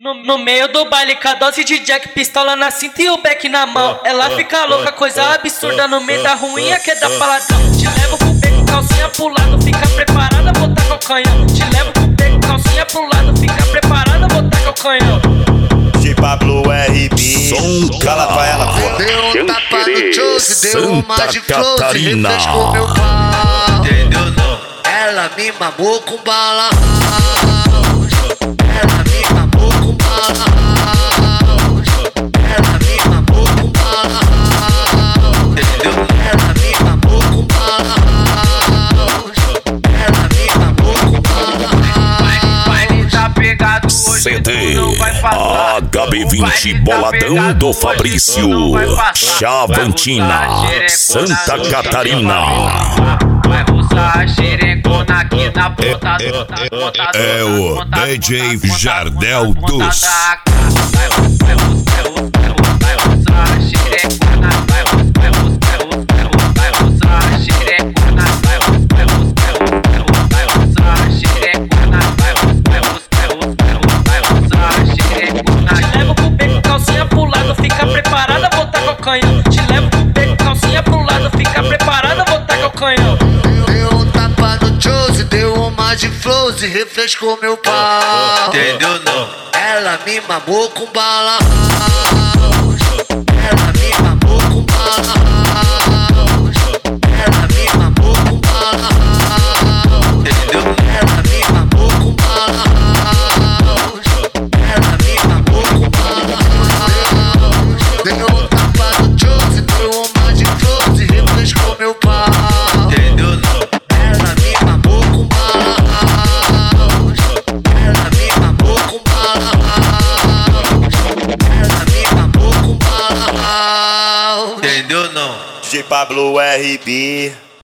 No meio do baile, com a dose de Jack, pistola na cinta e o beck na mão. Ela fica louca, coisa absurda no meio da ruinha que dá paladão. Te levo com o beco, calcinha pro lado, fica preparada, botar com o canhão. Te levo com o beco, calcinha pro lado, fica preparada, botar com o canhão. J Pablo RB, cala pra ela, porra. Deu um tapa no Chose, deu uma de flow, Catarina. refrescou meu pau. Entendeu não? Ela me mamou com bala house. Ela me mamou com bala house. Ela me mamou com bala house. Ela me mamou com bala house. Ela me mamou com bala house. Vai tá pegado hoje, CD tu não vai passar. HB20 Boladão do Fabrício, Chavantina, Santa Catarina. Vai usar a xerecona aqui na ponta da É o DJ Jardel dos. Vai usar a xerecona, vai usar a xerecona, vai usar a xerecona, vai usar a xerecona. Te levo com o beco, calcinha pro lado, fica preparada, botar com o canhão. Te levo com o beco, calcinha pro lado, fica preparada, botar com o canhão. Deu um tapa no Chose, deu uma de flows e refrescou meu pau. Entendeu não? Ela me mamou com bala house. Ela me mamou com bala house. Ela me mamou com bala house. Entendeu? Ela me mamou com bala house. Ela me mamou com bala house. Deu um tapa no Chose, deu uma de flows e refrescou meu pau. Entendeu não? Ela me mamou com bala house. Ela me mamou com bala house. Ela me mamou com bala house. Entendeu não? J Pablo RB.